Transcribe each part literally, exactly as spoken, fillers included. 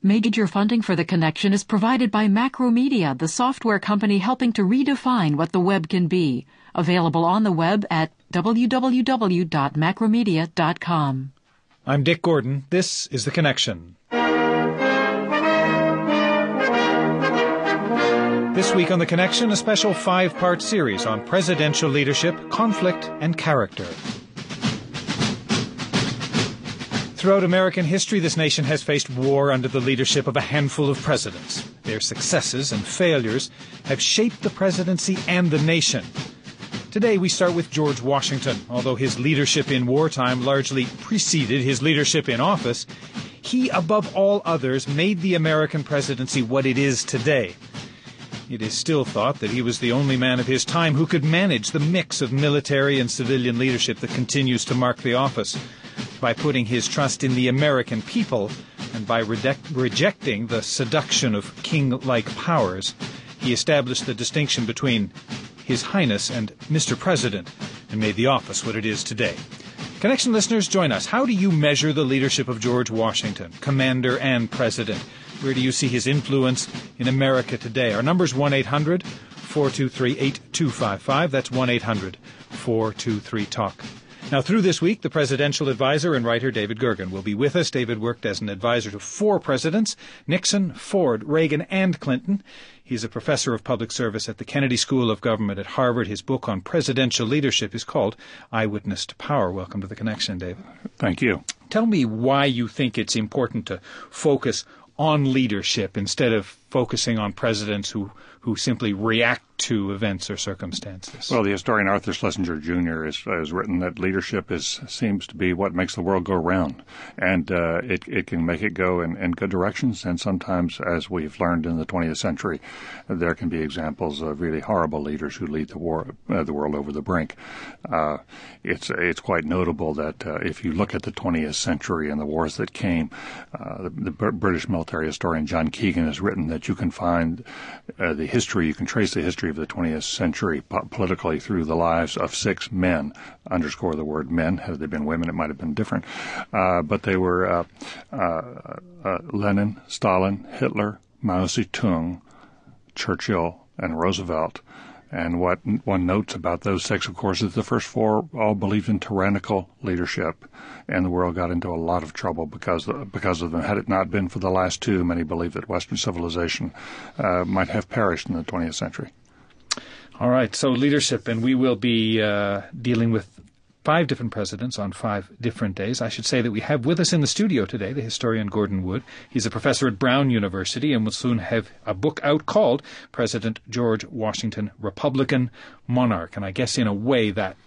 Major funding for The Connection is provided by Macromedia, the software company helping to redefine what the web can be. Available on the web at w w w dot macromedia dot com. I'm Dick Gordon. This is The Connection. This week on The Connection, a special five-part series on presidential leadership, conflict, and character. Throughout American history, this nation has faced war under the leadership of a handful of presidents. Their successes and failures have shaped the presidency and the nation. Today we start with George Washington. Although his leadership in wartime largely preceded his leadership in office, he, above all others, made the American presidency what it is today. It is still thought that he was the only man of his time who could manage the mix of military and civilian leadership that continues to mark the office. By putting his trust in the American people and by rede- rejecting the seduction of king-like powers, he established the distinction between His Highness and Mister President and made the office what it is today. Connection listeners, join us. How do you measure the leadership of George Washington, commander and president? Where do you see his influence in America today? Our number is one eight hundred four two three eight two five five. That's one eight hundred four two three talk. Now, through this week, the presidential advisor and writer David Gergen will be with us. David worked as an advisor to four presidents, Nixon, Ford, Reagan, and Clinton. He's a professor of public service at the Kennedy School of Government at Harvard. His book on presidential leadership is called Eyewitness to Power. Welcome to The Connection, David. Thank you. Tell me why you think it's important to focus on leadership instead of focusing on presidents who, who simply react to events or circumstances. Well, the historian Arthur Schlesinger Junior has, has written that leadership is seems to be what makes the world go round, and uh, it, it can make it go in, in good directions, and sometimes, as we've learned in the twentieth century, there can be examples of really horrible leaders who lead the war, uh, the world over the brink. Uh, it's it's quite notable that uh, if you look at the twentieth century and the wars that came, uh, the, the British military historian John Keegan has written that you can find uh, the history, you can trace the history of the twentieth century po- politically through the lives of six men. Underscore the word men. Had they been women, it might have been different. Uh, but they were uh, uh, uh, Lenin, Stalin, Hitler, Mao Zedong, Churchill, and Roosevelt. And what one notes about those six, of course, is the first four all believed in tyrannical leadership, and the world got into a lot of trouble because because of them. Had it not been for the last two, many believe that Western civilization uh, might have perished in the twentieth century. All right, so leadership, and we will be uh, dealing with five different presidents on five different days. I should say that we have with us in the studio today the historian Gordon Wood. He's a professor at Brown University and will soon have a book out called President George Washington, Republican Monarch. And I guess in a way that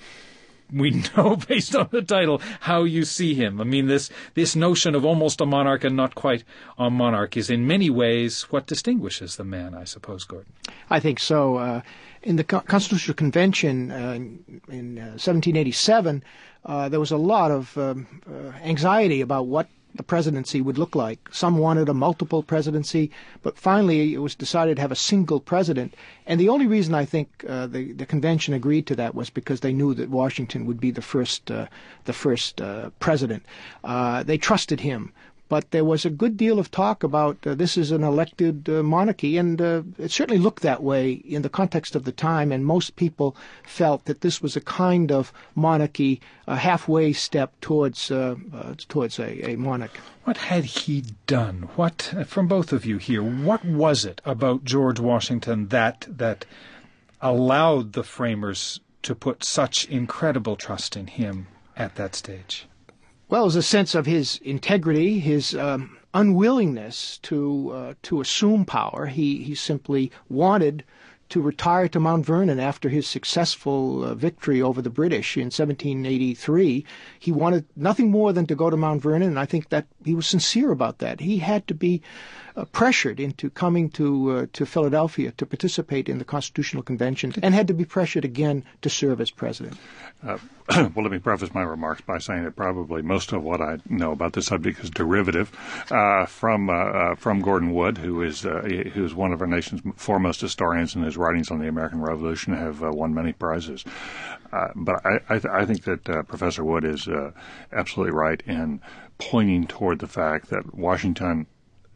we know, based on the title, how you see him. I mean, this this notion of almost a monarch and not quite a monarch is in many ways what distinguishes the man, I suppose, Gordon. I think so. Uh, in the Co- Constitutional Convention uh, in, in uh, seventeen eighty-seven, uh, there was a lot of um, uh, anxiety about what the presidency would look like. Some wanted a multiple presidency, but finally it was decided to have a single president. And the only reason I think uh, the, the convention agreed to that was because they knew that Washington would be the first uh, the first uh, president. Uh, they trusted him. But there was a good deal of talk about uh, this is an elected uh, monarchy, and uh, it certainly looked that way in the context of the time, and most people felt that this was a kind of monarchy, a halfway step towards uh, uh, towards a, a monarch. What had he done? What, from both of you here, what was it about George Washington that that allowed the framers to put such incredible trust in him at that stage? Well, it was a sense of his integrity, his um, unwillingness to uh, to assume power. He he simply wanted to retire to Mount Vernon after his successful uh, victory over the British in seventeen eighty-three. He wanted nothing more than to go to Mount Vernon, and I think that he was sincere about that. He had to be uh, pressured into coming to uh, to Philadelphia to participate in the Constitutional Convention, and had to be pressured again to serve as president. Uh, well, let me preface my remarks by saying that probably most of what I know about this subject is derivative uh, from uh, uh, from Gordon Wood, who is uh, who is one of our nation's foremost historians, and his writings on the American Revolution have uh, won many prizes. Uh, but I, I, th- I think that uh, Professor Wood is uh, absolutely right in pointing toward the fact that Washington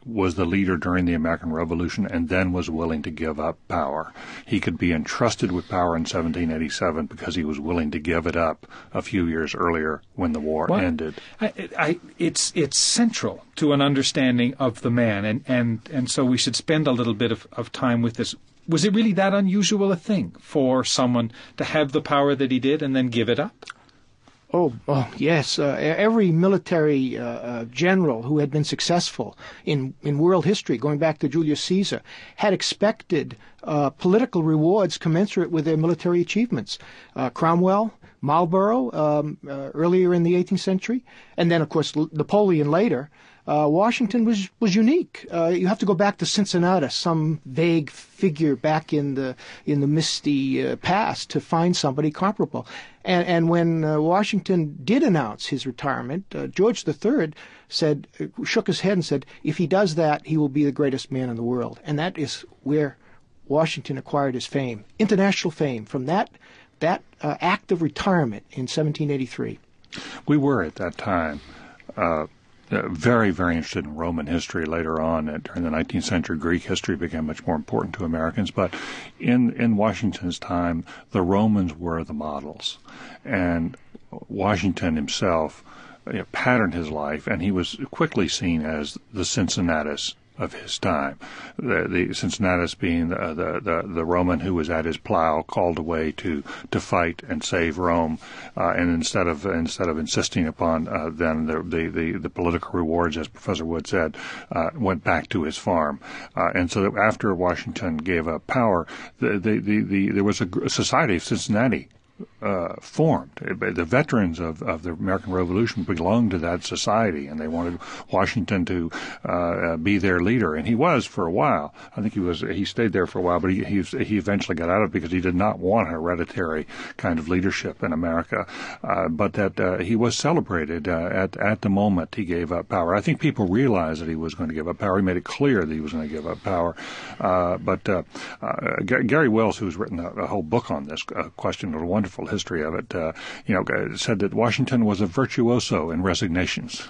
was the leader during the American Revolution and then was willing to give up power. He could be entrusted with power in seventeen eighty-seven because he was willing to give it up a few years earlier when the war well, ended. I, I, it's it's central to an understanding of the man, and, and, and so we should spend a little bit of, of time with this. Was it really that unusual a thing for someone to have the power that he did and then give it up? Oh, oh yes. Uh, every military uh, uh, general who had been successful in, in world history, going back to Julius Caesar, had expected uh, political rewards commensurate with their military achievements. Uh, Cromwell, Marlborough, um, uh, earlier in the eighteenth century, and then, of course, L- Napoleon later. Uh, Washington was was unique. Uh, you have to go back to Cincinnatus, some vague figure back in the in the misty uh, past, to find somebody comparable. And and when uh, Washington did announce his retirement, uh, George the Third said, uh, shook his head and said, "If he does that, he will be the greatest man in the world." And that is where Washington acquired his fame, international fame, from that that uh, act of retirement in seventeen eighty-three. We were at that time. Uh, Uh, very, very interested in Roman history later on. Uh, during the nineteenth century, Greek history became much more important to Americans. But in, in Washington's time, the Romans were the models. And Washington himself you know, patterned his life, and he was quickly seen as the Cincinnatus of his time. The, the Cincinnatus being the, the, the, the Roman who was at his plow, called away to, to fight and save Rome, uh, and instead of instead of insisting upon uh, then the, the, the, the political rewards, as Professor Wood said, uh, went back to his farm. Uh, and so that after Washington gave up power, the, the, the, the, there was a, a society of Cincinnati Uh, formed. The veterans of, of the American Revolution belonged to that society, and they wanted Washington to uh, be their leader, and he was for a while. I think he was. He stayed there for a while, but he he, he eventually got out of it because he did not want a hereditary kind of leadership in America. Uh, but that uh, he was celebrated uh, at at the moment he gave up power. I think people realized that he was going to give up power. He made it clear that he was going to give up power. Uh, but uh, uh, Gary Wells, who's written a, a whole book on this uh, question, a wonderful history of it, uh, you know, said that Washington was a virtuoso in resignations.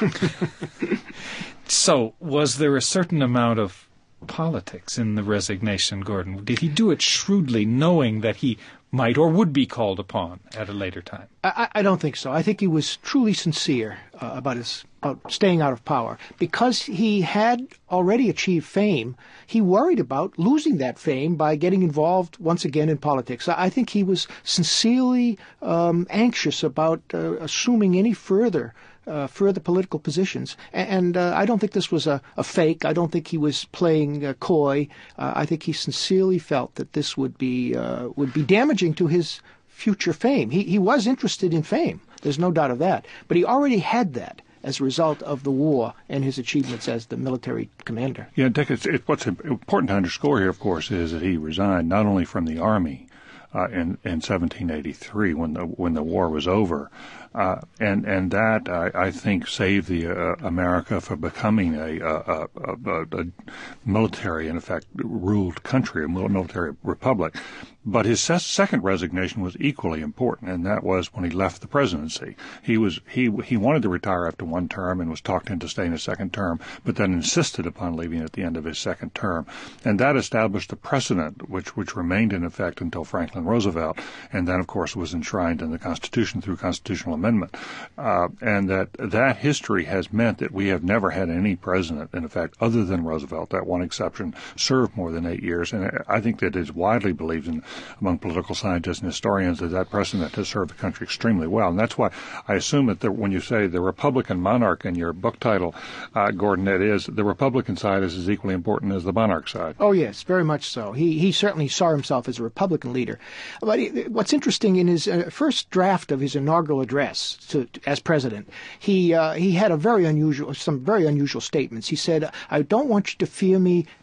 So, was there a certain amount of politics in the resignation, Gordon? Did he do it shrewdly, knowing that he might or would be called upon at a later time? I, I don't think so. I think he was truly sincere uh, about his about staying out of power. Because he had already achieved fame, he worried about losing that fame by getting involved once again in politics. I, I think he was sincerely um, anxious about uh, assuming any further Uh, further political positions. And, and uh, I don't think this was a, a fake. I don't think he was playing uh, coy. Uh, I think he sincerely felt that this would be uh, would be damaging to his future fame. He, he was interested in fame. There's no doubt of that. But he already had that as a result of the war and his achievements as the military commander. Yeah, Dick, it's, it, what's important to underscore here, of course, is that he resigned not only from the Army uh, in, in seventeen eighty-three when the, when the war was over, Uh, and and that I, I think saved the uh, America from becoming a, a, a, a, a military, in effect, ruled country, a military republic. But his second resignation was equally important, and that was when he left the presidency. He was he he wanted to retire after one term and was talked into staying a second term, but then insisted upon leaving at the end of his second term, and that established a precedent which which remained in effect until Franklin Roosevelt, and then of course was enshrined in the Constitution through constitutional amendment. Uh, and that that history has meant that we have never had any president, in effect, other than Roosevelt, that one exception, serve more than eight years. And I think that is widely believed in among political scientists and historians that that precedent has served the country extremely well. And that's why I assume that the, when you say the Republican monarch in your book title, uh, Gordon, it is the Republican side is as equally important as the monarch side. Oh, yes, very much so. He he certainly saw himself as a Republican leader. But he, what's interesting, in his uh, first draft of his inaugural address to, as president, he uh, he had a very unusual, some very unusual statements. He said, "I don't want you to fear me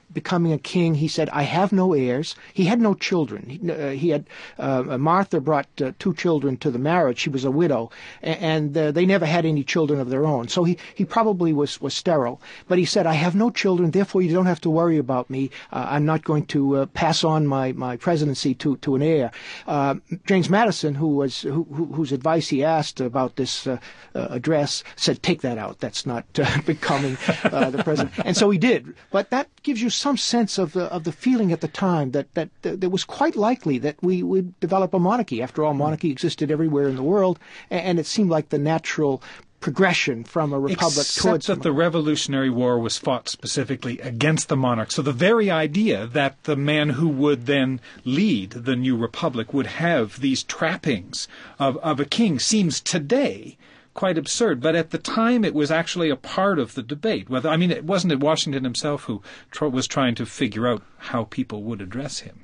becoming a king, he said, I have no heirs. He had no children. He, uh, he had uh, Martha brought uh, two children to the marriage. She was a widow, and, and uh, they never had any children of their own. So he, he probably was, was sterile. But he said, I have no children, therefore you don't have to worry about me. Uh, I'm not going to uh, pass on my, my presidency to, to an heir. Uh, James Madison, who was who, who, whose advice he asked about this uh, uh, address, said, take that out. That's not uh, becoming uh, the president. And so he did. But that gives you some sense of the, of the feeling at the time that, that, that it was quite likely that we would develop a monarchy. After all, monarchy existed everywhere in the world, and it seemed like the natural progression from a republic Except towards that the Revolutionary War was fought specifically against the monarch. So the very idea that the man who would then lead the new republic would have these trappings of, of a king seems today quite absurd. But at the time, it was actually a part of the debate. Whether I mean, it wasn't it Washington himself who tr- was trying to figure out how people would address him.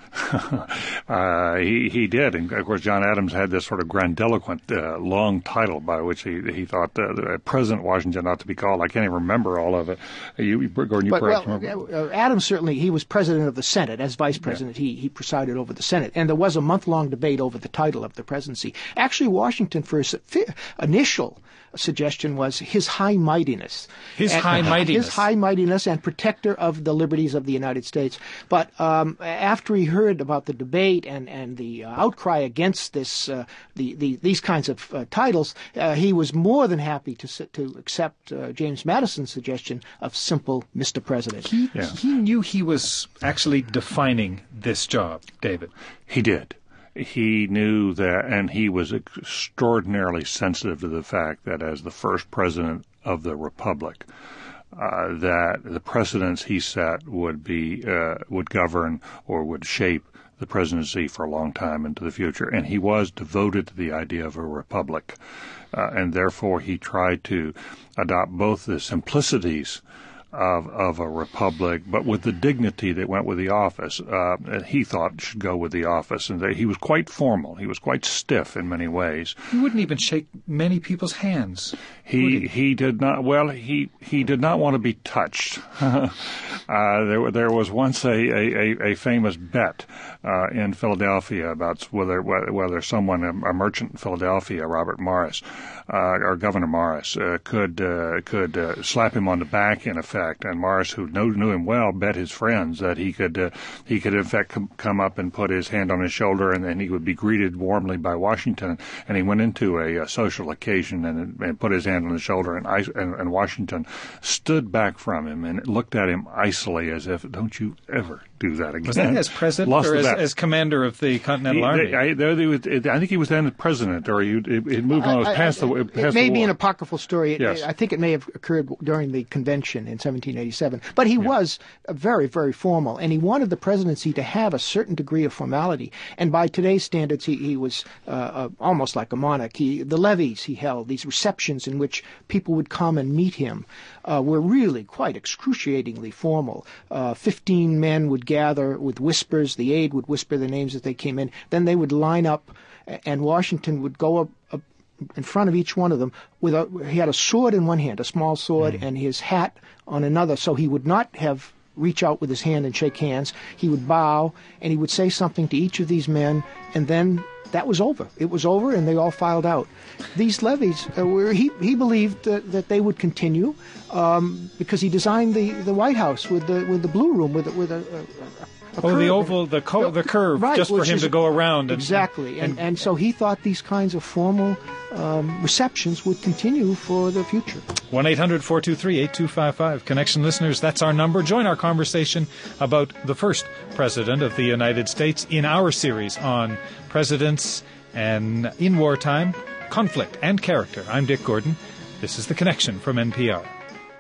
uh, he he did, and of course, John Adams had this sort of grandiloquent, uh, long title by which he he thought uh, President Washington ought to be called. I can't even remember all of it. You, Gordon, you but, perhaps well, remember? Uh, Adams certainly he was president of the Senate. As vice president, yeah. he he presided over the Senate, and there was a month-long debate over the title of the presidency. Actually, Washington, for his initial suggestion, was His High Mightiness. His and, High Mightiness. His High Mightiness and protector of the liberties of the United States. But um, after he heard about the debate and, and the uh, outcry against this, uh, the, the these kinds of uh, titles, uh, he was more than happy to to accept uh, James Madison's suggestion of simple Mister President. He, yeah. he knew he was actually defining this job, David. He did. He knew that, and he was extraordinarily sensitive to the fact that as the first president of the Republic, uh, that the precedents he set would be uh, would govern or would shape the presidency for a long time into the future. And he was devoted to the idea of a republic, uh, and therefore he tried to adopt both the simplicities Of, of a republic, but with the dignity that went with the office. Uh, he thought should go with the office, and that he was quite formal. He was quite stiff in many ways. He wouldn't even shake many people's hands. He he? he did not. Well, he he did not want to be touched. uh, there there was once a a, a famous bet uh, in Philadelphia about whether whether someone a merchant in Philadelphia, Robert Morris, uh, or Governor Morris, uh, could uh, could uh, slap him on the back in effect. And Morris, who knew, knew him well, bet his friends that he could uh, he could in fact com- come up and put his hand on his shoulder, and then he would be greeted warmly by Washington. And he went into a, a social occasion and, and put his hand on his shoulder, and, I, and, and Washington stood back from him and looked at him icily as if, "Don't you ever do that again." Was that as president Lost or as, as commander of the Continental he, Army? They, I, they, they was, I think he was then the president, or he, it moved on. It was past I, I, the it, past it may the be war. an apocryphal story. It, yes. I think it may have occurred during the convention in seventeen eighty-seven. But he yeah. was very, very formal, and he wanted the presidency to have a certain degree of formality. And by today's standards, he, he was uh, uh, almost like a monarch. He, the levees he held, these receptions in which people would come and meet him, uh, were really quite excruciatingly formal. Uh, Fifteen men would gather with whispers. The aide would whisper the names as they came in. Then they would line up, and Washington would go up, up in front of each one of them. With a, he had a sword in one hand, a small sword, mm. and his hat on another. So he would not have reach out with his hand and shake hands. He would bow, and he would say something to each of these men, and then that was over. It was over, and they all filed out. These levees, uh, were, he he believed uh, that they would continue um, because he designed the, the White House with the with the blue room with with a. a, a Oh, curve. the oval, the co- the curve, right, just for him is, to go around. And, exactly, and, and and so he thought these kinds of formal um, receptions would continue for the future. one eight hundred four two three eight two five five. Connection listeners, that's our number. Join our conversation about the first president of the United States in our series on presidents and in wartime, conflict and character. I'm Dick Gordon. This is The Connection from N P R.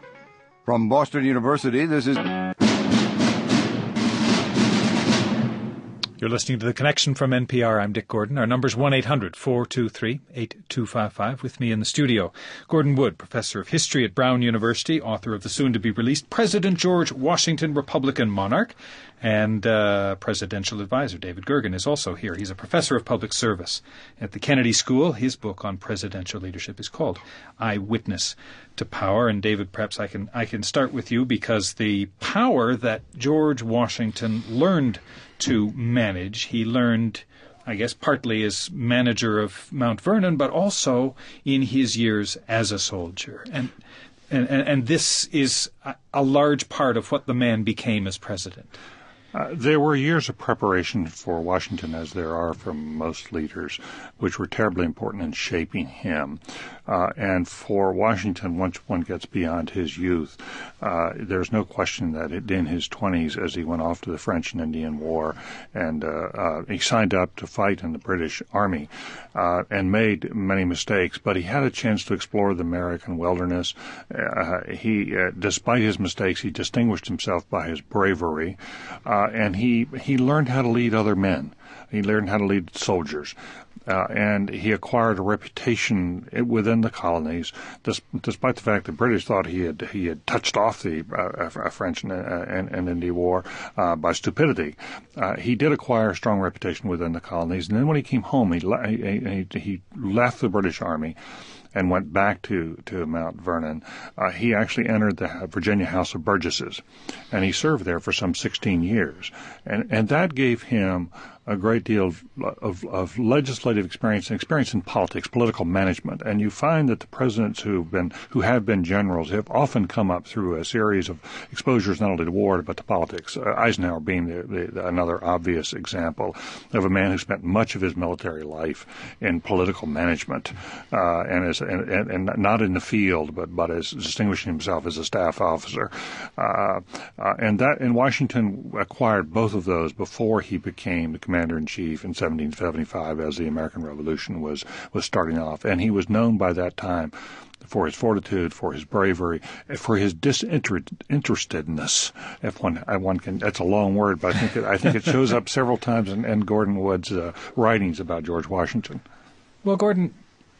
From Boston University, this is... You're listening to The Connection from N P R. I'm Dick Gordon. Our number's one eight hundred four two three eight two five five. With me in the studio, Gordon Wood, professor of history at Brown University, author of the soon-to-be-released President George Washington, Republican Monarch, And uh, presidential advisor David Gergen is also here. He's a professor of public service at the Kennedy School. His book on presidential leadership is called Eyewitness to Power. And David, perhaps I can I can start with you, because the power that George Washington learned to manage, he learned, I guess, partly as manager of Mount Vernon, but also in his years as a soldier. And and, and this is a, a large part of what the man became as president. Uh, there were years of preparation for Washington, as there are for most leaders, which were terribly important in shaping him. Uh, and for Washington, once one gets beyond his youth, uh, there's no question that it, in his twenties, as he went off to the French and Indian War, and uh, uh, he signed up to fight in the British Army uh, and made many mistakes, but he had a chance to explore the American wilderness. Uh, he, uh, despite his mistakes, he distinguished himself by his bravery. Uh, Uh, and he he learned how to lead other men. He learned how to lead soldiers. Uh, and he acquired a reputation within the colonies, dis- despite the fact the British thought he had he had touched off the uh, French and, uh, and, and Indian War uh, by stupidity. Uh, he did acquire a strong reputation within the colonies. And then when he came home, he le- he, he, he left the British Army and went back to, to Mount Vernon. Uh, he actually entered the Virginia House of Burgesses, and he served there for some sixteen years. And, and that gave him a great deal of, of, of legislative experience and experience in politics, political management. And you find that the presidents who've been, who have been generals have often come up through a series of exposures not only to war but to politics. Uh, Eisenhower being the, the, another obvious example of a man who spent much of his military life in political management, uh, and, as, and, and, and not in the field, but, but as distinguishing himself as a staff officer. Uh, uh, and that, and Washington acquired both of those before he became the commander-in-chief in seventeen seventy-five, as the American Revolution was was starting off. And he was known by that time for his fortitude, for his bravery, for his disinterestedness. If one, one can, that's a long word, but I think it, I think it shows up several times in, in Gordon Wood's uh, writings about George Washington. Well, Gordon,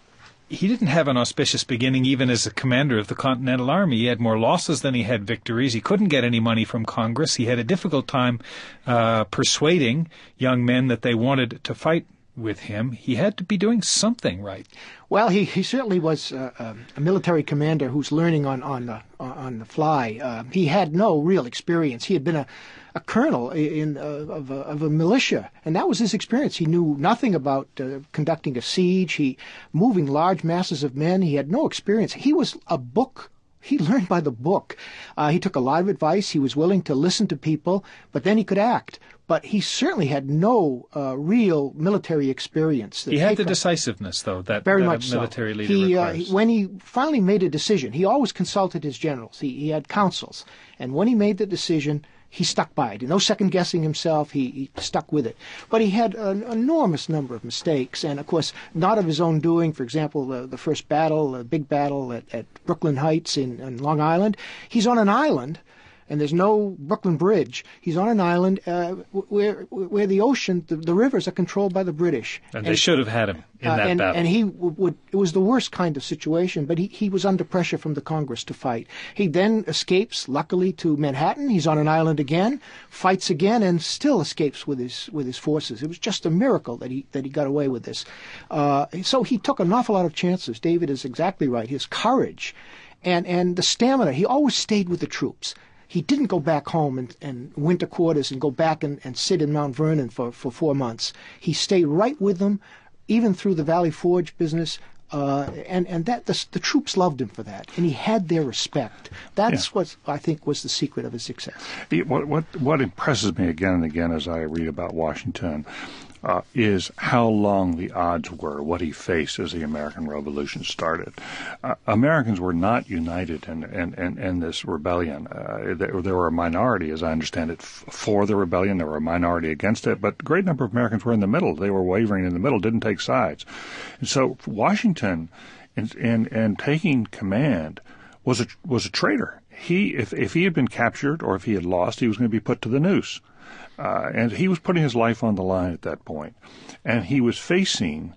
he didn't have an auspicious beginning even as a commander of the Continental Army. He had more losses than he had victories. He couldn't get any money from Congress. He had a difficult time uh, persuading young men that they wanted to fight with him. He had to be doing something right. Well, he, he certainly was uh, a military commander who's learning on on the, on the fly. Uh, he had no real experience. He had been a, a colonel in uh, of, a, of a militia, and that was his experience. He knew nothing about uh, conducting a siege, he moving large masses of men. He had no experience. He was a book. He learned by the book. Uh, he took a lot of advice. He was willing to listen to people, but then he could act. But he certainly had no uh, real military experience. He had the decisiveness, though, that, very that much a military so. leader he, requires. Uh, he, when he finally made a decision, he always consulted his generals. He, he had counsels. And when he made the decision, he stuck by it. No second-guessing himself. He, he stuck with it. But he had an enormous number of mistakes, and, of course, not of his own doing. For example, the, the first battle, the big battle at, at Brooklyn Heights in, in Long Island. He's on an island, and there's no Brooklyn Bridge. He's on an island uh, where where the ocean, the, the rivers are controlled by the British. And, and they should have had him in uh, that and, battle. And he w- would, it was the worst kind of situation, but he, he was under pressure from the Congress to fight. He then escapes, luckily, to Manhattan. He's on an island again, fights again, and still escapes with his with his forces. It was just a miracle that he that he got away with this. Uh, so he took an awful lot of chances. David is exactly right. His courage and, and the stamina. He always stayed with the troops. He didn't go back home and, and winter quarters and go back and, and sit in Mount Vernon for, for four months. He stayed right with them, even through the Valley Forge business, uh, and, and that the, the troops loved him for that, and he had their respect. That's yeah. what I think was the secret of his success. What, what, what impresses me again and again as I read about Washington Uh, is how long the odds were, what he faced as the American Revolution started. Uh, Americans were not united in, in, in, in this rebellion. Uh, there, there were a minority, as I understand it, f- for the rebellion. There were a minority against it, but a great number of Americans were in the middle. They were wavering in the middle, didn't take sides. And so Washington, in, in, in taking command, was a, was a traitor. He, if, if he had been captured or if he had lost, he was going to be put to the noose. Uh, and he was putting his life on the line at that point. And he was facing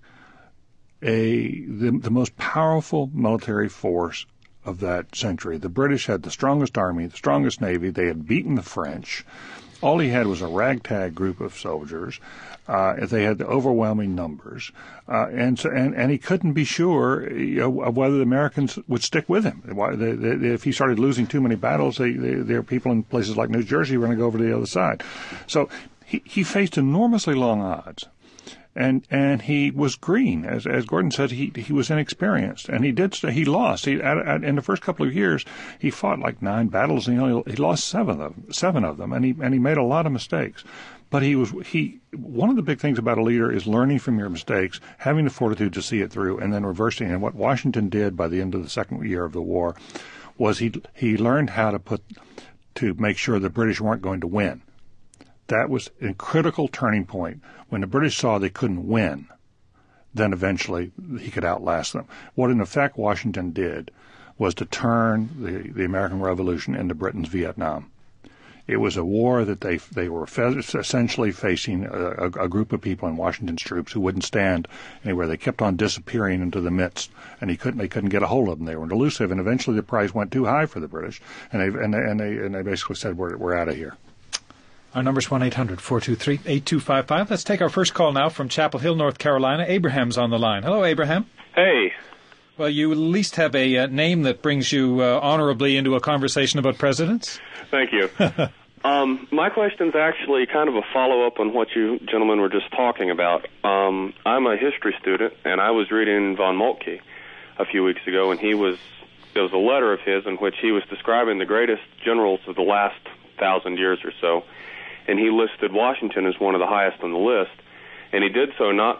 a the, the most powerful military force of that century. The British had the strongest army, the strongest navy. They had beaten the French. all he had was a ragtag group of soldiers. Uh, they had the overwhelming numbers, uh, and, so, and and he couldn't be sure, you know, of whether the Americans would stick with him. Why, they, they, if he started losing too many battles, they, they, there are people in places like New Jersey who were going to go over to the other side. So he, he faced enormously long odds. And and he was green, as as Gordon said. He he was inexperienced, and he did he lost. He at, at, in the first couple of years, he fought like nine battles, and he only, he lost seven of them, seven of them, and he and he made a lot of mistakes. But he was he one of the big things about a leader is learning from your mistakes, having the fortitude to see it through, and then reversing. And what Washington did by the end of the second year of the war was he he learned how to put to make sure the British weren't going to win. That was a critical turning point. When the British saw they couldn't win, then eventually he could outlast them. What, in effect, Washington did was to turn the, the American Revolution into Britain's Vietnam. It was a war that they they were fe- essentially facing a, a, a group of people in Washington's troops who wouldn't stand anywhere. They kept on disappearing into the midst, and he couldn't they couldn't get a hold of them. They were elusive, and eventually the price went too high for the British, and they and they and they, and they basically said, "We're we're out of here." Our number's one eight hundred four two three eight two five five. Let's take our first call now from Chapel Hill, North Carolina. Abraham's on the line. Hello, Abraham. Hey. Well, you at least have a uh, name that brings you uh, honorably into a conversation about presidents. Thank you. um, my question's actually kind of a follow-up on what you gentlemen were just talking about. Um, I'm a history student, and I was reading von Moltke a few weeks ago, and he was there was a letter of his in which he was describing the greatest generals of the last thousand years or so. And he listed Washington as one of the highest on the list, and he did so not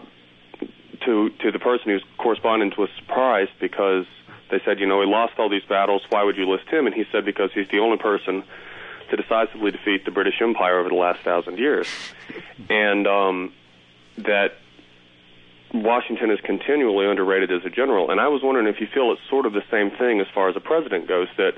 to to the person whose correspondence was surprised because they said, you know, he lost all these battles, why would you list him? And he said because he's the only person to decisively defeat the British Empire over the last thousand years. And um, that Washington is continually underrated as a general. And I was wondering if you feel it's sort of the same thing as far as a president goes, that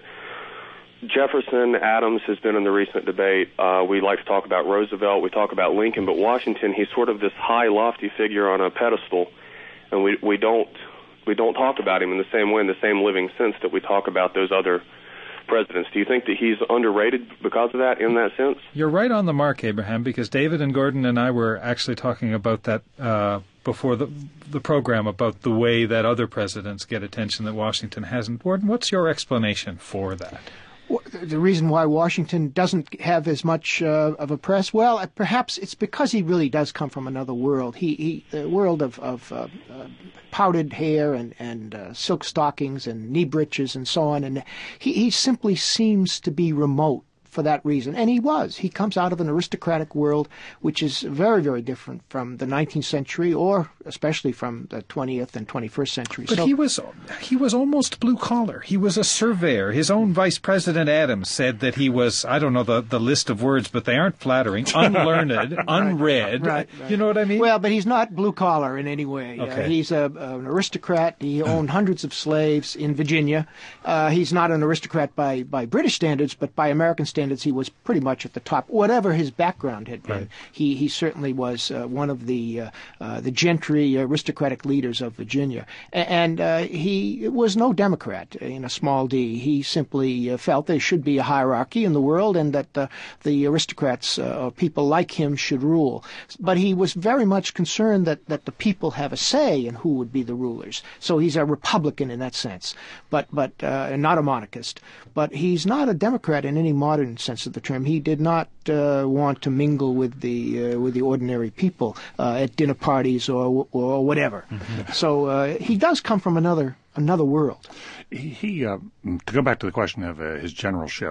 Jefferson, Adams has been in the recent debate. Uh, we like to talk about Roosevelt. We talk about Lincoln, but Washington, he's sort of this high, lofty figure on a pedestal, and we we don't we don't talk about him in the same way, in the same living sense that we talk about those other presidents. Do you think that he's underrated because of that, in that sense? You're right on the mark, Abraham, because David and Gordon and I were actually talking about that uh, before the the program, about the way that other presidents get attention that Washington hasn't. Gordon, what's your explanation for that? The reason why Washington doesn't have as much uh, of a press, well, perhaps it's because he really does come from another world. He, he the world of, of uh, uh, powdered hair and and uh, silk stockings and knee breeches and so on, and he, he simply seems to be remote for that reason. And he was. He comes out of an aristocratic world, which is very, very different from the nineteenth century, or especially from the twentieth and twenty-first century. But so, he was he was almost blue-collar. He was a surveyor. His own Vice President Adams said that he was, I don't know the, the list of words, but they aren't flattering, unlearned, unread. Right, right. You know what I mean? Well, but he's not blue-collar in any way. Okay. Uh, he's a, an aristocrat. He owned hundreds of slaves in Virginia. Uh, he's not an aristocrat by, by British standards, but by American standards, he was pretty much at the top. Whatever his background had been, right. he, he certainly was uh, one of the uh, uh, the gentry, aristocratic leaders of Virginia. And uh, he was no Democrat in a small d. He simply uh, felt there should be a hierarchy in the world and that uh, the aristocrats, uh, or people like him, should rule. But he was very much concerned that, that the people have a say in who would be the rulers. So he's a Republican in that sense, but, but uh, not a monarchist. But he's not a Democrat in any modern sense of the term. He did not uh, want to mingle with the uh, with the ordinary people uh, at dinner parties or or whatever. Mm-hmm. So uh, he does come from another another world. He, he uh, to go back to the question of uh, his generalship,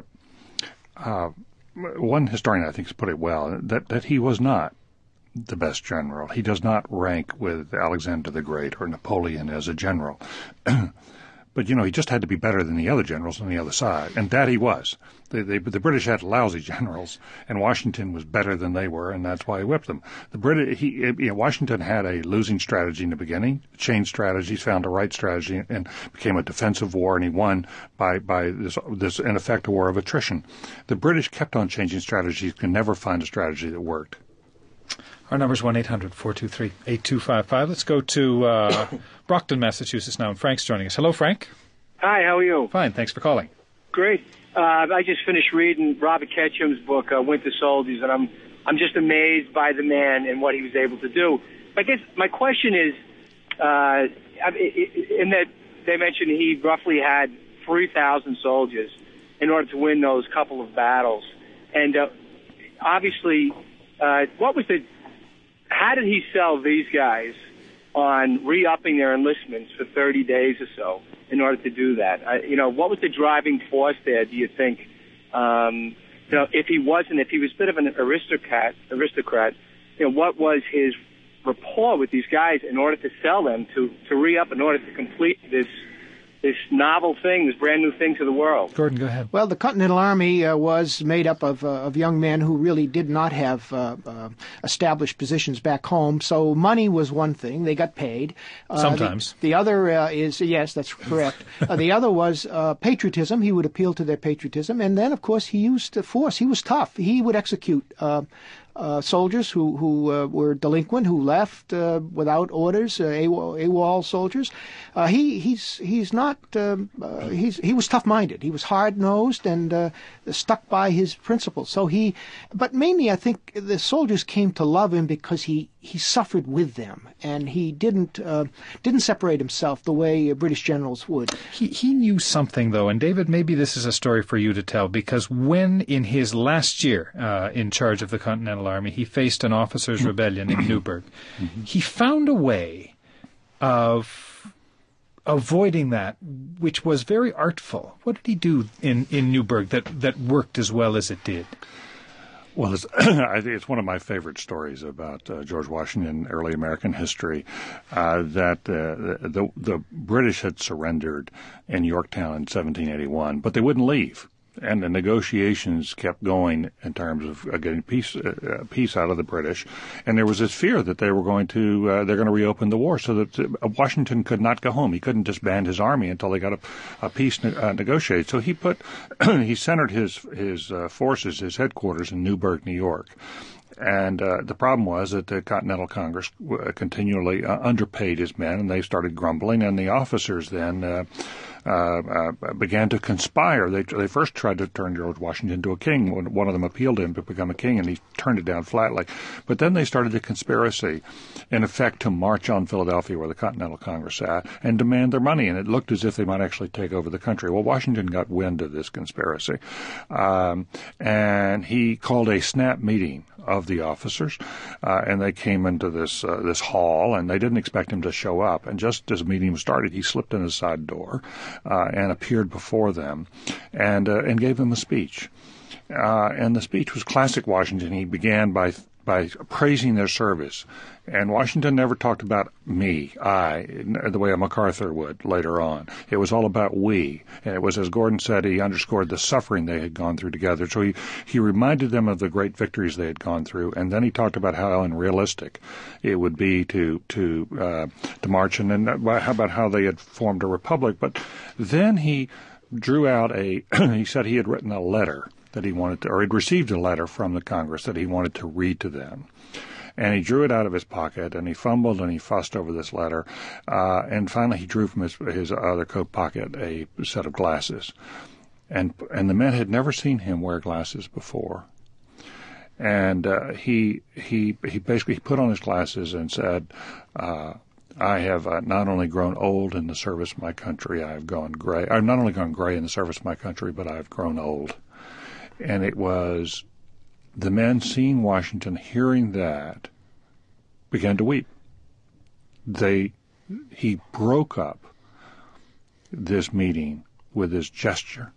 uh, one historian I think has put it well, that that he was not the best general. He does not rank with Alexander the Great or Napoleon as a general. But, you know, he just had to be better than the other generals on the other side, and that he was. The, the, the British had lousy generals, and Washington was better than they were, and that's why he whipped them. The British, he, you know, Washington had a losing strategy in the beginning, changed strategies, found a right strategy, and became a defensive war, and he won by, by this, this, in effect, a war of attrition. The British kept on changing strategies, could never find a strategy that worked. Our number is one eight hundred four two three eight two five five. Let's go to uh, Brockton, Massachusetts now, and Frank's joining us. Hello, Frank. Hi, how are you? Fine, thanks for calling. Great. Uh, I just finished reading Robert Ketchum's book, uh, Winter Soldiers, and I'm I'm just amazed by the man and what he was able to do. I guess my question is, uh, in that they mentioned he roughly had three thousand soldiers in order to win those couple of battles. And uh, obviously, uh, what was the, how did he sell these guys on re-upping their enlistments for thirty days or so in order to do that? I, you know, what was the driving force there, do you think? Um, you know, if he wasn't, if he was a bit of an aristocrat, aristocrat, you know, what was his rapport with these guys in order to sell them, to, to re-up, in order to complete this this novel thing, this brand new thing to the world? Gordon, go ahead. Well, the Continental Army uh, was made up of, uh, of young men who really did not have uh, uh, established positions back home, so money was one thing. They got paid. Uh, Sometimes. The, the other uh, is, yes, that's correct. uh, the other was uh, patriotism. He would appeal to their patriotism. And then, of course, he used force. He was tough. He would execute uh, Uh, soldiers who who uh, were delinquent, who left uh, without orders, uh, AWOL, AWOL soldiers. Uh, he he's he's not um, uh, he's he was tough-minded. He was hard-nosed and uh, stuck by his principles. So he, but mainly I think the soldiers came to love him because he he suffered with them and he didn't uh, didn't separate himself the way uh, British generals would. He he knew something though, and David, maybe this is a story for you to tell, because when in his last year uh, in charge of the Continental Army, he faced an officers' rebellion in Newburgh. He found a way of avoiding that, which was very artful. What did he do in, in Newburgh that, that worked as well as it did? Well, it's, it's one of my favorite stories about uh, George Washington, early American history, uh, that uh, the, the British had surrendered in Yorktown in seventeen eighty-one, but they wouldn't leave. And the negotiations kept going in terms of uh, getting peace uh, peace out of the British, and there was this fear that they were going to uh, they're going to reopen the war, so that uh, Washington could not go home. He couldn't disband his army until they got a, a peace ne- uh, negotiated. So he put he centered his his uh, forces, his headquarters in Newburgh, New York. And uh, the problem was that the Continental Congress uh, continually uh, underpaid his men, and they started grumbling, and the officers then uh, uh, uh, began to conspire. They they first tried to turn George Washington into a king. When one of them appealed to him to become a king, and he turned it down flatly. But then they started a conspiracy, in effect, to march on Philadelphia, where the Continental Congress sat, and demand their money. And it looked as if they might actually take over the country. Well, Washington got wind of this conspiracy, um, and he called a snap meeting of the officers, uh, and they came into this uh, this hall, and they didn't expect him to show up. And just as the meeting was started, he slipped in a side door uh, and appeared before them, and uh, and gave them a speech. Uh, and the speech was classic Washington. He began by by praising their service. And Washington never talked about me, I, the way a MacArthur would later on. It was all about we. And it was, as Gordon said, he underscored the suffering they had gone through together. So he, he reminded them of the great victories they had gone through. And then he talked about how unrealistic it would be to to uh, to march, and then how about how they had formed a republic. But then he drew out a, he said he had written a letter that he wanted to, or he'd received a letter from the Congress that he wanted to read to them. And he drew it out of his pocket, and he fumbled and he fussed over this letter. Uh, and finally he drew from his, his other coat pocket a set of glasses. And and the men had never seen him wear glasses before. And uh, he he he basically put on his glasses and said, uh, I have uh, not only grown old in the service of my country, I have gone gray. I've not only gone gray in the service of my country, but I have grown old. And it was the men seeing Washington, hearing that, began to weep. They, he broke up this meeting with this gesture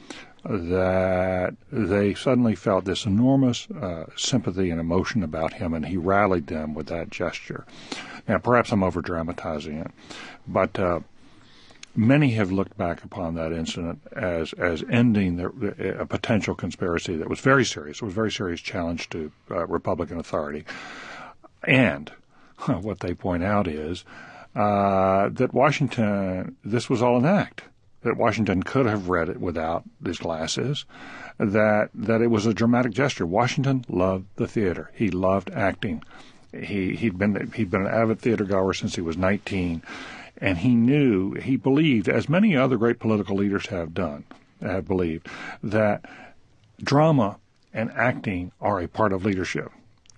that they suddenly felt this enormous uh, sympathy and emotion about him, and he rallied them with that gesture. Now, perhaps I'm over-dramatizing it, but uh, many have looked back upon that incident as as ending the, a potential conspiracy that was very serious. It was a very serious challenge to uh, Republican authority. And what they point out is uh, that Washington, this was all an act, that Washington could have read it without these glasses, that that it was a dramatic gesture. Washington loved the theater. He loved acting. He, he'd been he'd been an avid theater goer since he was nineteen. And he knew, he believed, as many other great political leaders have done, have believed that drama and acting are a part of leadership.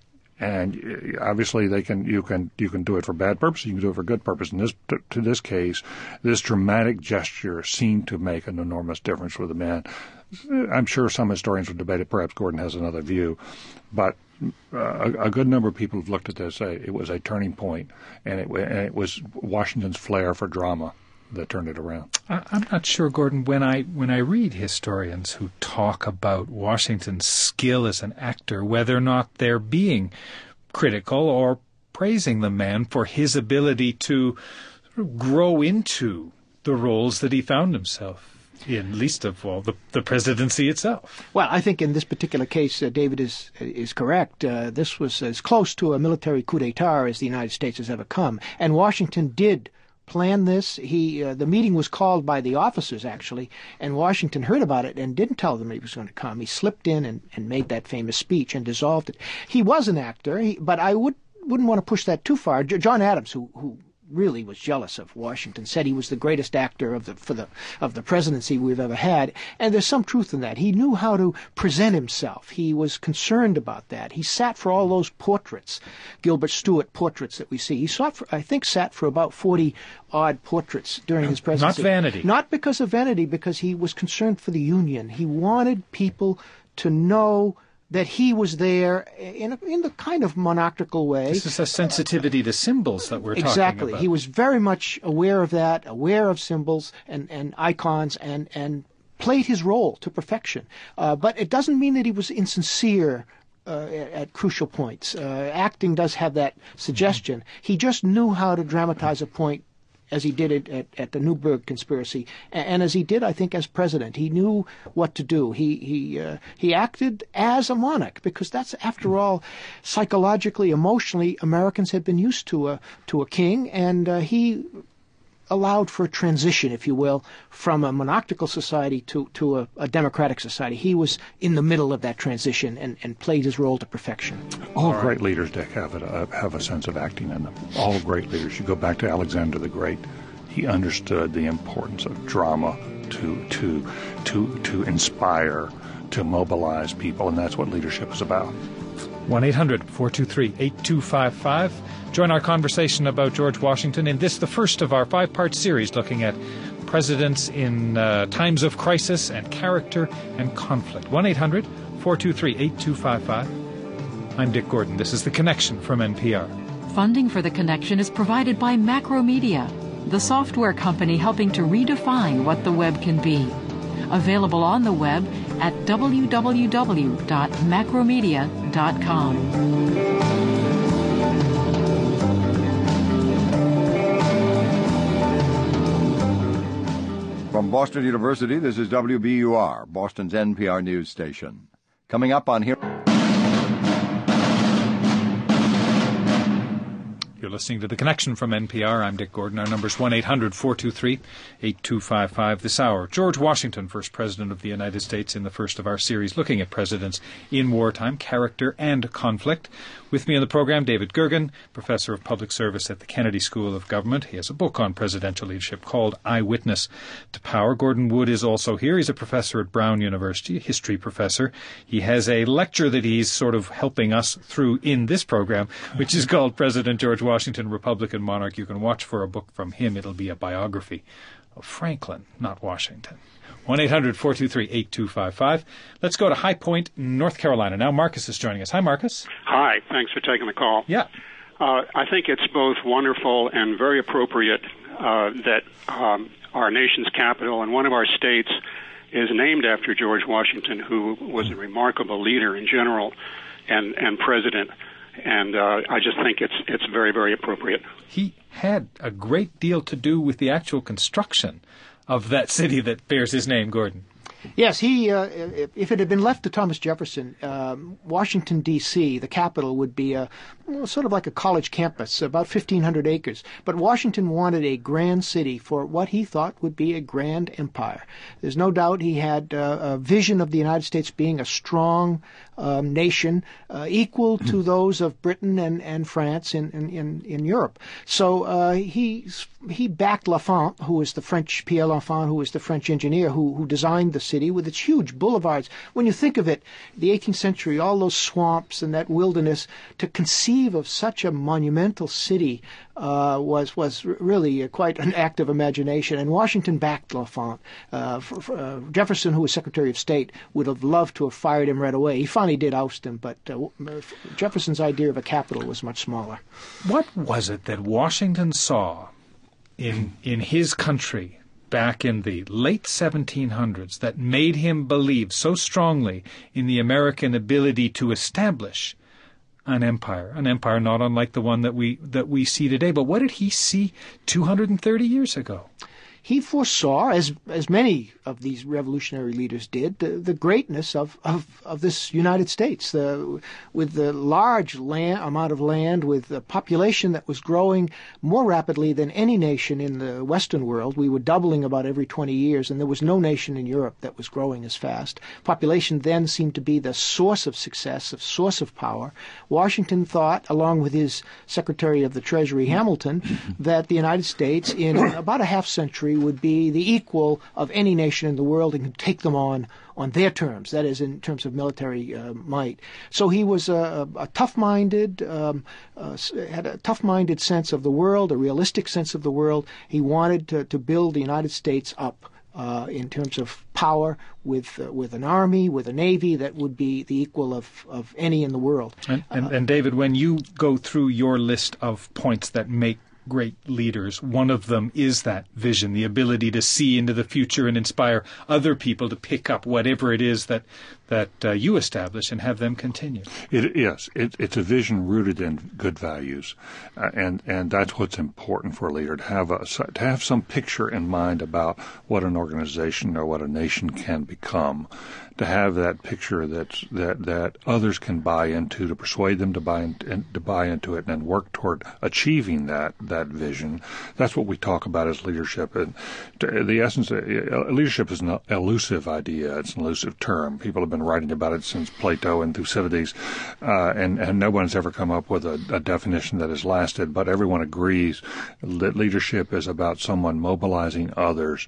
And obviously, they can you can you can do it for bad purpose. You can do it for good purpose. In this to, to this case, this dramatic gesture seemed to make an enormous difference with the man. I'm sure some historians would debate it. Perhaps Gordon has another view, but uh, a, a good number of people have looked at this. Say it was a turning point, and it, and it was Washington's flair for drama that turned it around. I'm not sure, Gordon, when I when I read historians who talk about Washington's skill as an actor, whether or not they're being critical or praising the man for his ability to grow into the roles that he found himself in, least of all the, the presidency itself. Well, I think in this particular case, uh, David is is correct. Uh, this was as close to a military coup d'etat as the United States has ever come, and Washington did plan this. He uh, the meeting was called by the officers, actually, and Washington heard about it and didn't tell them he was going to come. He slipped in and, and made that famous speech and dissolved it. He was an actor, he, but I would, wouldn't want to push that too far. J- John Adams, who, who really was jealous of Washington, said he was the greatest actor of the for the of the presidency we've ever had, and there's some truth in that. He knew how to present himself. He was concerned about that. He sat for all those portraits, Gilbert Stuart portraits that we see. He sat for, I think, sat for about forty odd portraits during his presidency. Not vanity. Not because of vanity, because he was concerned for the Union. He wanted people to know that he was there in a, in the kind of monarchical way. This is a sensitivity to symbols that we're exactly. talking about. Exactly. He was very much aware of that, aware of symbols and, and icons, and, and played his role to perfection. Uh, but it doesn't mean that he was insincere uh, at, at crucial points. Uh, acting does have that suggestion. Mm-hmm. He just knew how to dramatize a point, as he did it at, at the Newburgh conspiracy, and, and as he did, I think, as president. He knew what to do. He he uh, he acted as a monarch, because that's, after all, psychologically, emotionally, Americans had been used to a to a king, and uh, he allowed for a transition, if you will, from a monarchical society to, to a, a democratic society. He was in the middle of that transition and, and played his role to perfection. All great leaders, Dick, have a, have a sense of acting in them. All great leaders. You go back to Alexander the Great. He understood the importance of drama to to to to inspire, to mobilize people, and that's what leadership is about. one eight hundred four two three eight two five five. Join our conversation about George Washington in this, the first of our five-part series looking at presidents in uh, times of crisis and character and conflict. one eight hundred four two three eight two five five. I'm Dick Gordon. This is The Connection from N P R. Funding for The Connection is provided by Macromedia, the software company helping to redefine what the web can be. Available on the web at w w w dot macromedia dot com. From Boston University, this is W B U R, Boston's N P R news station. Coming up on here... You're listening to The Connection from N P R. I'm Dick Gordon. Our number's one eight hundred four two three eight two five five. This hour, George Washington, first President of the United States, in the first of our series looking at presidents in wartime, character and conflict. With me on the program, David Gergen, Professor of Public Service at the Kennedy School of Government. He has a book on presidential leadership called Eyewitness to Power. Gordon Wood is also here. He's a professor at Brown University, a history professor. He has a lecture that he's sort of helping us through in this program, which is called President George Washington, Republican Monarch. You can watch for a book from him. It'll be a biography of Franklin, not Washington. one eight hundred four two three eight two five five. Let's go to High Point, North Carolina. Now Marcus is joining us. Hi, Marcus. Hi. Thanks for taking the call. Yeah. Uh, I think it's both wonderful and very appropriate uh, that um, our nation's capital and one of our states is named after George Washington, who was a remarkable leader in general and, and president. And uh, I just think it's it's very, very appropriate. He had a great deal to do with the actual construction of that city that bears his name, Gordon. Yes, he. Uh, if it had been left to Thomas Jefferson, um, Washington, D C, the capital, would be a well, sort of like a college campus, about fifteen hundred acres. But Washington wanted a grand city for what he thought would be a grand empire. There's no doubt he had uh, a vision of the United States being a strong um, nation uh, equal to those of Britain and, and France in, in, in, in Europe. So uh, he he backed L'Enfant, who was the French, Pierre L'Enfant, who was the French engineer who, who designed the city with its huge boulevards. When you think of it, the eighteenth century, all those swamps and that wilderness, to conceive of such a monumental city uh, was was really quite an act of imagination. And Washington backed L'Enfant. Uh, for, for, uh, Jefferson, who was Secretary of State, would have loved to have fired him right away. He finally did oust him, but uh, Jefferson's idea of a capital was much smaller. What was it that Washington saw in in his country back in the late seventeen hundreds that made him believe so strongly in the American ability to establish an empire, an empire not unlike the one that we that we see today? But what did he see two hundred thirty years ago? He foresaw, as as many of these revolutionary leaders did, the, the greatness of, of, of this United States, the, with the large land, amount of land, with a population that was growing more rapidly than any nation in the Western world. We were doubling about every twenty years, and there was no nation in Europe that was growing as fast. Population then seemed to be the source of success, a source of power. Washington thought, along with his Secretary of the Treasury, Hamilton, that the United States, in about a half century, would be the equal of any nation in the world and could take them on on their terms, that is, in terms of military uh, might. So he was a, a tough-minded, um, uh, had a tough-minded sense of the world, a realistic sense of the world. He wanted to, to build the United States up uh, in terms of power with uh, with an army, with a navy that would be the equal of, of any in the world. And, and, uh, and David, when you go through your list of points that make great leaders, one of them is that vision, the ability to see into the future and inspire other people to pick up whatever it is that that uh, you establish and have them continue. It, yes, it, it's a vision rooted in good values, uh, and and that's what's important for a leader, to have a to have some picture in mind about what an organization or what a nation can become, to have that picture that's, that that others can buy into, to persuade them to buy in, to buy into it, and then work toward achieving that that vision. That's what we talk about as leadership. And the essence of leadership is an elusive idea. It's an elusive term. People have been writing about it since Plato and Thucydides, uh, and, and no one's ever come up with a, a definition that has lasted, but everyone agrees that leadership is about someone mobilizing others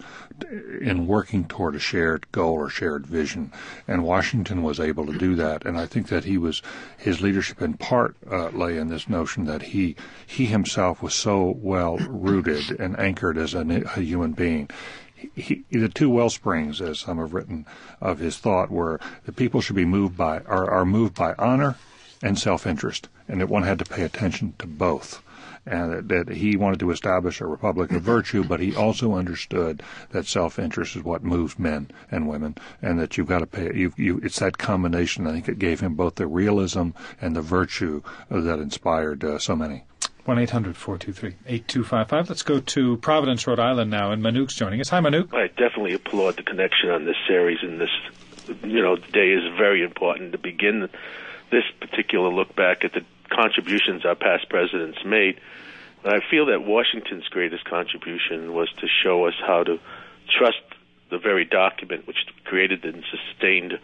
in working toward a shared goal or shared vision. And Washington was able to do that, and I think that he was, his leadership in part uh, lay in this notion that he he himself was so well rooted and anchored as a, a human being. He, the two well springs, as some have written, of his thought were that people should be moved by are, are moved by honor and self-interest, and that one had to pay attention to both. And that, that he wanted to establish a republic of virtue, but he also understood that self-interest is what moves men and women, and that you've got to pay. You, you, it's that combination. I think it gave him both the realism and the virtue that inspired uh, so many. one eight hundred four two three eight two five five. Let's go to Providence, Rhode Island now, and Manouk's joining us. Hi, Manouk. I definitely applaud the connection on this series, and this, you know, day is very important to begin this particular look back at the contributions our past presidents made. I feel that Washington's greatest contribution was to show us how to trust the very document which created and sustained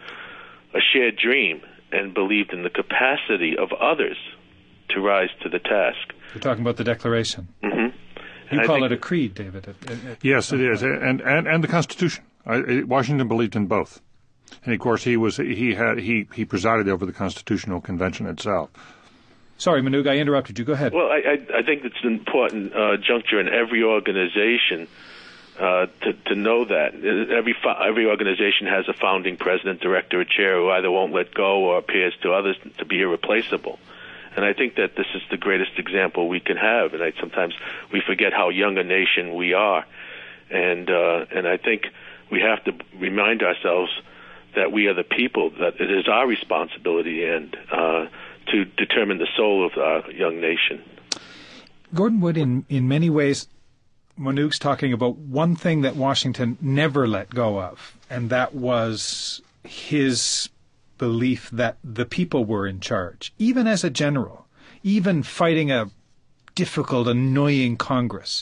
a shared dream and believed in the capacity of others to rise to the task. You're talking about the Declaration. Mm-hmm. You I call it a creed, David. At, at, at yes, it is, and, and and the Constitution. I, Washington believed in both, and of course he was he had he he presided over the Constitutional Convention itself. Sorry, Manouk, I interrupted you. Go ahead. Well, I, I, I think it's an important uh, juncture in every organization uh, to, to know that. Every every organization has a founding president, director, or chair who either won't let go or appears to others to be irreplaceable. And I think that this is the greatest example we can have. And I, sometimes we forget how young a nation we are. And uh, and I think we have to remind ourselves that we are the people, that it is our responsibility and uh, to determine the soul of our young nation. Gordon Wood, in, in many ways, Manouk's talking about one thing that Washington never let go of, and that was his belief that the people were in charge, even as a general, even fighting a difficult, annoying Congress.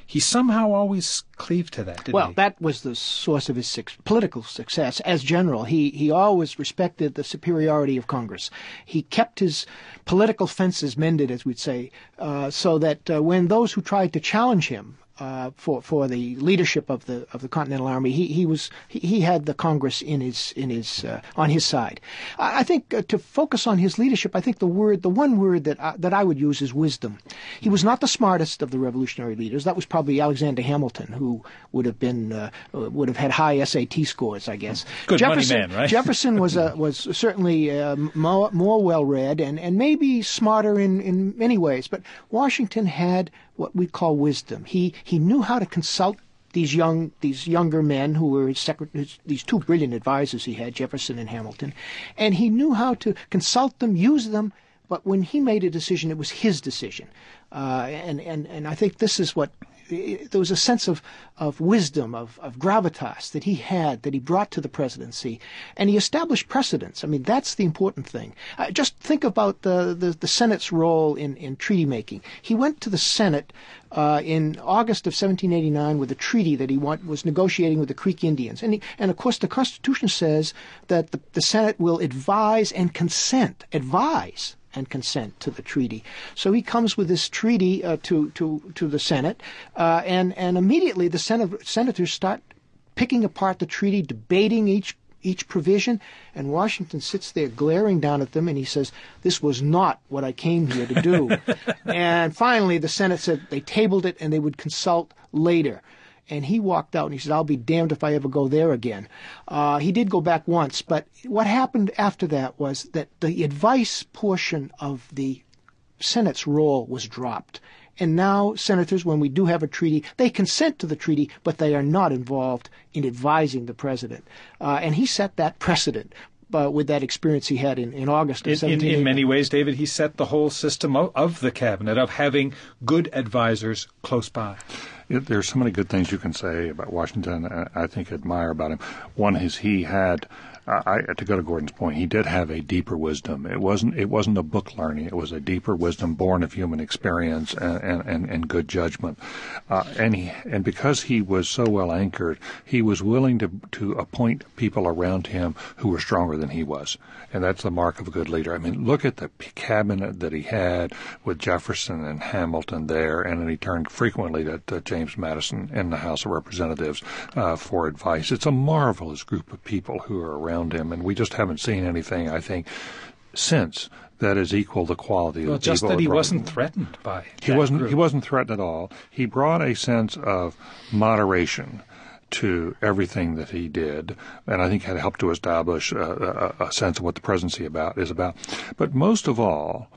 he somehow always cleaved to that, didn't well, he? Well, that was the source of his su- political success as general. He he always respected the superiority of Congress. He kept his political fences mended, as we'd say, uh, so that uh, when those who tried to challenge him Uh, for for the leadership of the of the Continental Army, he he was he, he had the Congress in his in his uh, on his side. I, I think uh, to focus on his leadership, I think the word the one word that I, that I would use is wisdom. He was not the smartest of the revolutionary leaders. That was probably Alexander Hamilton, who would have been uh, would have had high S A T scores, I guess. Good Jefferson, money man, right? Jefferson was a, was certainly uh, more more well read and and maybe smarter in in many ways, but Washington had what we call wisdom. He he knew how to consult these young these younger men who were his secret, his, these two brilliant advisors he had, Jefferson and Hamilton, and he knew how to consult them, use them. But when he made a decision, it was his decision, uh, and and and I think this is what. There was a sense of, of wisdom, of, of gravitas that he had, that he brought to the presidency, and he established precedents. I mean, that's the important thing. Uh, just think about the, the, the Senate's role in, in treaty making. He went to the Senate uh, in August of seventeen eighty-nine with a treaty that he want, was negotiating with the Creek Indians. And, he, and of course, the Constitution says that the, the Senate will advise and consent, advise and consent to the treaty. So he comes with this treaty uh, to, to, to the Senate, uh, and, and immediately the Senate, senators start picking apart the treaty, debating each each provision, and Washington sits there glaring down at them, and he says, "This was not what I came here to do." And finally the Senate said they tabled it and they would consult later. And he walked out and he said, "I'll be damned if I ever go there again." Uh, he did go back once, but what happened after that was that the advice portion of the Senate's role was dropped. And now senators, when we do have a treaty, they consent to the treaty, but they are not involved in advising the president. Uh, and he set that precedent. Uh, with that experience he had in, in August of in, seventeen eighty. In, in many ways, David, he set the whole system of, of the cabinet, of having good advisors close by. It, there's so many good things you can say about Washington, uh, I think, admire about him. One is he had, uh, I, to go to Gordon's point, he did have a deeper wisdom. It wasn't it wasn't a book learning. It was a deeper wisdom born of human experience and, and, and, and good judgment. Uh, and he, and because he was so well anchored, he was willing to, to appoint people around him who were stronger than he was. And that's the mark of a good leader. I mean, look at the cabinet that he had with Jefferson and Hamilton there, and then he turned frequently to, to James Madison in the House of Representatives uh, for advice. It's a marvelous group of people who are around him, and we just haven't seen anything, I think, since that is equal the quality well, of the just people. That he brought, wasn't threatened by he that wasn't group. He wasn't threatened at all. He brought a sense of moderation to everything that he did, and I think had helped to establish a, a, a sense of what the presidency about is about. But most of all,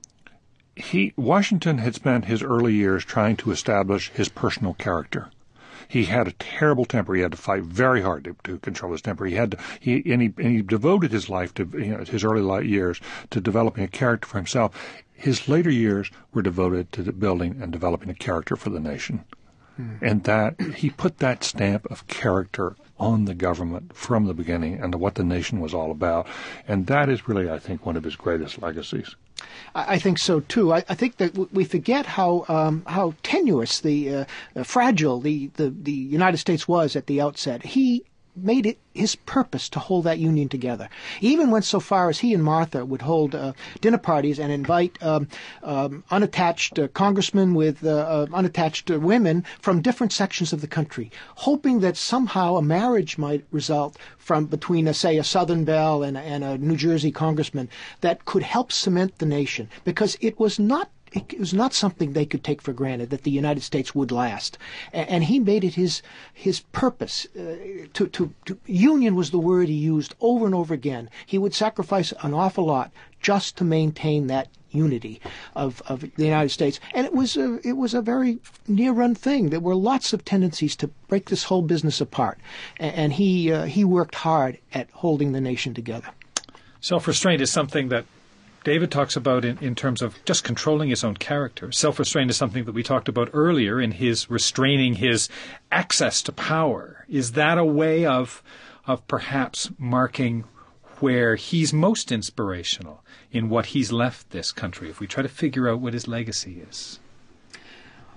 he Washington had spent his early years trying to establish his personal character. He had a terrible temper. He had to fight very hard to, to control his temper. He had to, he and he and he devoted his life to you know, his early life years to developing a character for himself. His later years were devoted to the building and developing a character for the nation. And that he put that stamp of character on the government from the beginning and what the nation was all about. And that is really, I think, one of his greatest legacies. I think so too. I, I think that we forget how um, how tenuous, the uh, uh, fragile the, the the United States was at the outset. He made it his purpose to hold that union together. He even went so far as he and Martha would hold uh, dinner parties and invite um, um, unattached uh, congressmen with uh, uh, unattached uh, women from different sections of the country, hoping that somehow a marriage might result from between, uh, say, a Southern belle and, and a New Jersey congressman that could help cement the nation, because it was not It was not something they could take for granted that the United States would last, and he made it his his purpose. Uh, to, to, to union was the word he used over and over again. He would sacrifice an awful lot just to maintain that unity of, of the United States, and it was a, it was a very near-run thing. There were lots of tendencies to break this whole business apart, and, and he uh, he worked hard at holding the nation together. Self-restraint is something that David talks about in, in terms of just controlling his own character. Self-restraint is something that we talked about earlier in his restraining his access to power. Is that a way of of perhaps marking where he's most inspirational in what he's left this country, if we try to figure out what his legacy is?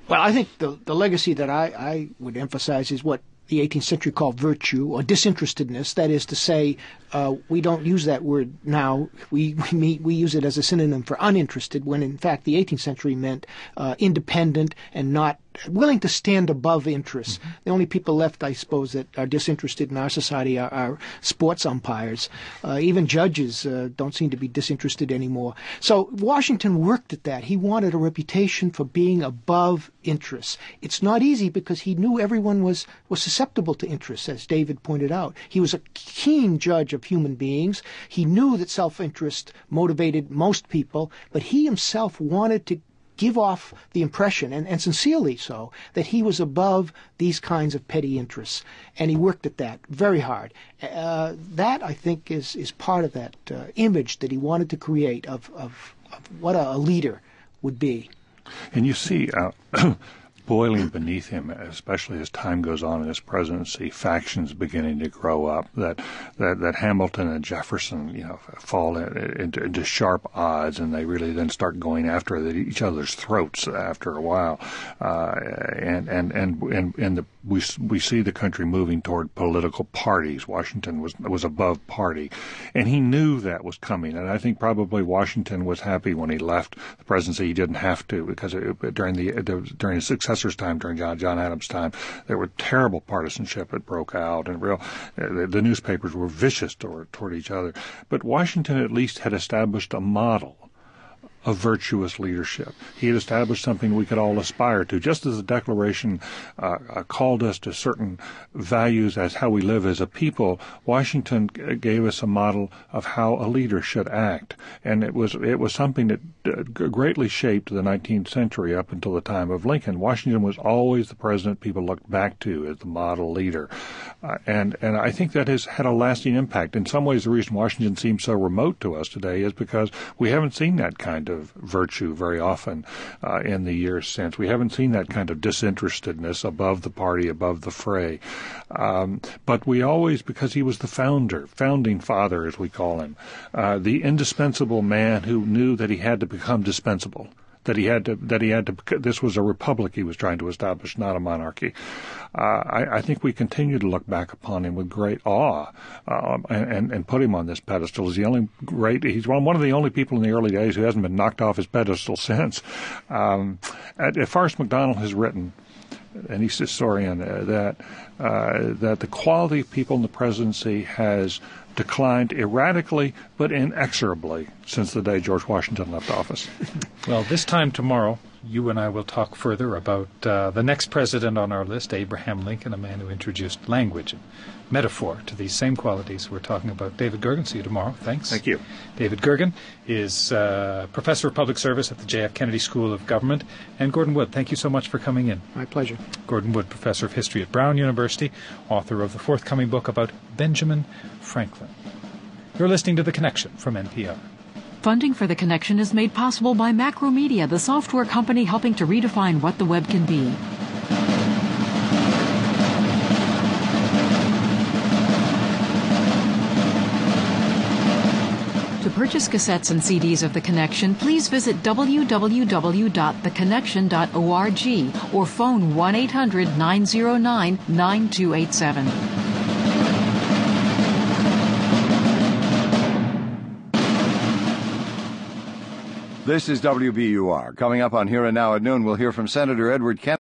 Well, I think the the legacy that I, I would emphasize is what the eighteenth century called virtue or disinterestedness. That is to say, uh, we don't use that word now. We we, meet, we use it as a synonym for uninterested, when in fact the eighteenth century meant uh, independent and not willing to stand above interests. Mm-hmm. The only people left, I suppose, that are disinterested in our society are, are sports umpires. Uh, even judges uh, don't seem to be disinterested anymore. So Washington worked at that. He wanted a reputation for being above interests. It's not easy because he knew everyone was, was susceptible to interests, as David pointed out. He was a keen judge of human beings. He knew that self-interest motivated most people, but he himself wanted to give off the impression, and, and sincerely so, that he was above these kinds of petty interests. And he worked at that very hard. Uh, that, I think, is, is part of that uh, image that he wanted to create of, of, of what a, a leader would be. And you see uh, boiling beneath him, especially as time goes on in his presidency, factions beginning to grow up. That that, that Hamilton and Jefferson, you know, fall into, into sharp odds, and they really then start going after each other's throats after a while. Uh, and and and and, and the, we we see the country moving toward political parties. Washington was was above party, and he knew that was coming. And I think probably Washington was happy when he left the presidency. He didn't have to, because it, during the during his success time, during John, John Adams' time, there were terrible partisanship that broke out, and real uh, the, the newspapers were vicious toward, toward each other. But Washington at least had established a model of virtuous leadership. He had established something we could all aspire to. Just as the Declaration uh, uh, called us to certain values as how we live as a people, Washington gave us a model of how a leader should act. And it was it was something that uh, greatly shaped the nineteenth century up until the time of Lincoln. Washington was always the president people looked back to as the model leader. Uh, and, and I think that has had a lasting impact. In some ways, the reason Washington seems so remote to us today is because we haven't seen that kind of virtue very often uh, in the years since. We haven't seen that kind of disinterestedness above the party, above the fray. Um, but we always, because he was the founder, founding father as we call him, uh, the indispensable man who knew that he had to become dispensable. That he had to, that he had to, this was a republic he was trying to establish, not a monarchy. Uh, I, I think we continue to look back upon him with great awe, uh, and, and put him on this pedestal. He's the only great, he's one, one of the only people in the early days who hasn't been knocked off his pedestal since. Um, Forrest McDonald has written, an East historian, uh, that, uh, that the quality of people in the presidency has declined erratically but inexorably since the day George Washington left office. Well, this time tomorrow, you and I will talk further about uh, the next president on our list, Abraham Lincoln, a man who introduced language and metaphor to these same qualities we're talking about. David Gergen, see you tomorrow. Thanks. Thank you. David Gergen is uh, professor of public service at the J F Kennedy School of Government. And Gordon Wood, thank you so much for coming in. My pleasure. Gordon Wood, professor of history at Brown University, author of the forthcoming book about Benjamin Franklin. You're listening to The Connection from N P R. Funding for The Connection is made possible by Macromedia, the software company helping to redefine what the web can be. To purchase cassettes and C Ds of The Connection, please visit w w w dot the connection dot org or phone one eight hundred nine oh nine nine two eight seven. This is W B U R. Coming up on Here and Now at noon, we'll hear from Senator Edward Kennedy.